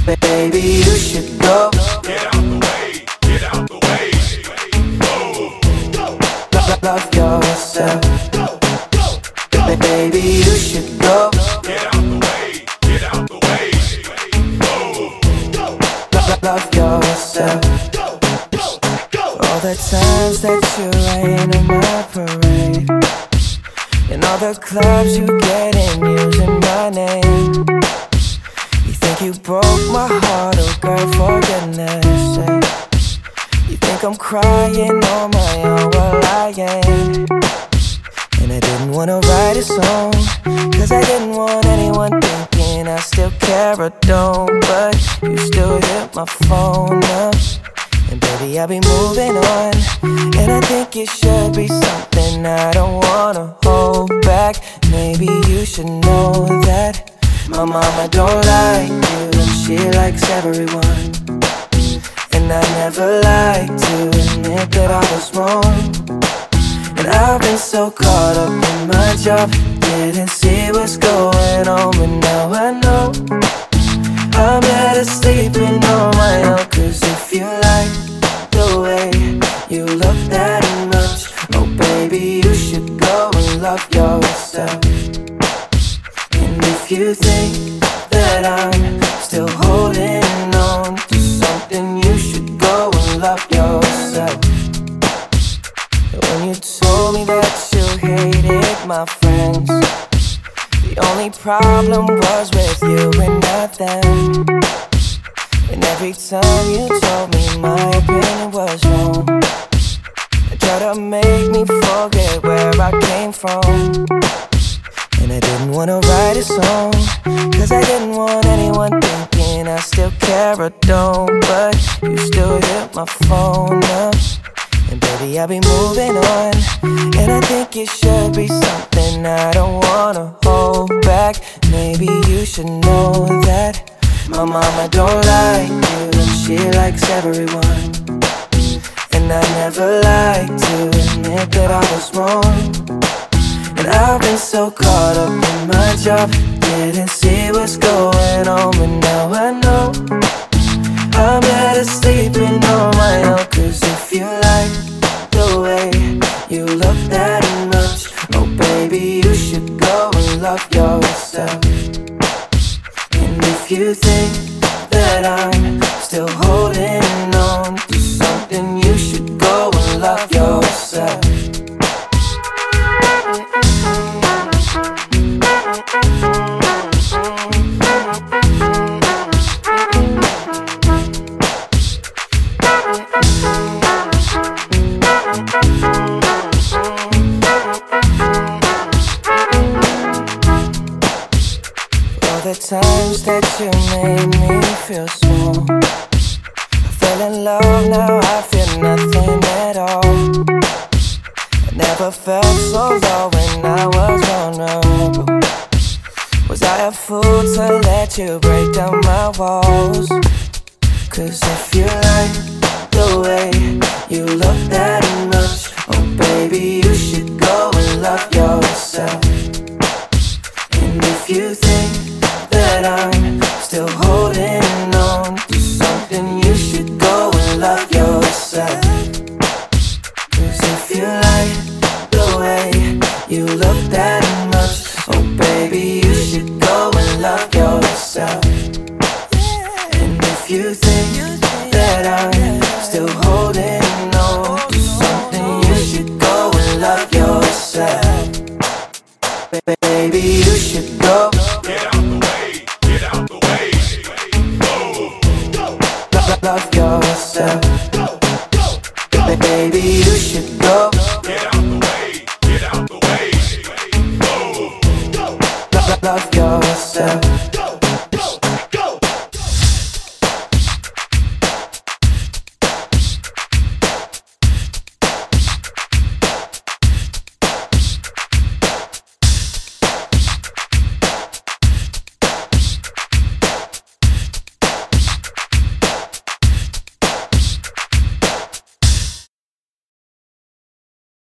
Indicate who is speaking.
Speaker 1: Baby, you should go.
Speaker 2: Get out the way, get out the way.
Speaker 1: Love yourself. Baby, you should go.
Speaker 2: Get out the way, get out the way.
Speaker 1: Love yourself. All the times that you rain on my parade, and all the clubs you get in using my name. You think you broke my heart, oh girl, for goodness sake. You think I'm crying on my own, well I ain't. And I didn't wanna write a song, cause I didn't want anyone thinking I still care or don't. But you still hit my phone up, and baby I'll be moving on. And I think it should be something I don't wanna hold back. Maybe you should know that my mama don't like you, and she likes everyone. And I never liked to admit that I was wrong. And I've been so caught up in my job, didn't see what's going on. But now I know I'm better sleeping on my own. Cause if you like the way you look that much, oh baby, you should go and love yourself. And if you think that I'm still holding on to something, you should go and love yourself. When you told me that you hated my friends, the only problem was with you and not them. And every time you told me my opinion was wrong, you tried to make me forget where I came from. And I didn't wanna write a song, cause I didn't want anyone thinking I still care or don't. But you still hit my phone up, and baby I'll be moving on. And I think it should be something I don't wanna hold back. Maybe you should know that my mama don't like you, and she likes everyone. And I never liked to admit that I was wrong. And I've been so caught up in my job, didn't see what's going on. But now I know I'm better sleeping on my own. Cause if you like the way you look that much, oh baby, you should go and love yourself. And if you think that I'm still holding on to something, you should go and love yourself. The times that you made me feel small, I fell in love, now I feel nothing at all. I never felt so low when I was vulnerable. Was I a fool to let you break down my walls? Cause if you like the way you look that much, oh baby, you should go and love yourself. And if you think that I'm still holding on to something, you should go and love yourself. Cause if you like the way you look that much, oh baby, you should go and love yourself. And if you think that I'm still holding on to something, you should go and love yourself. Baby, you should go.
Speaker 2: Get out the way, get out the way.
Speaker 1: Love yourself. Baby, you should go.
Speaker 2: Get out the way, get out the way.
Speaker 1: Love yourself.